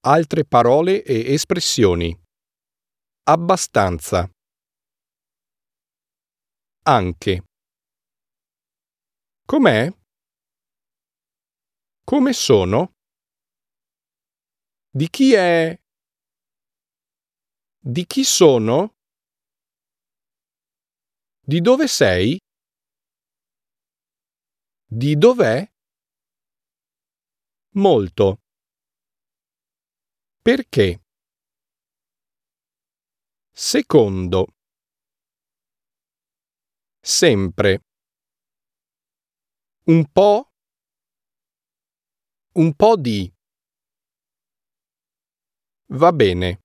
Altre parole e espressioni. Abbastanza. Anche. Com'è? Come sono? Di chi è? Di chi sono? Di dove sei? Di dov'è? Molto. Perché? Secondo. Sempre. Un po'. Un po' di. Va bene.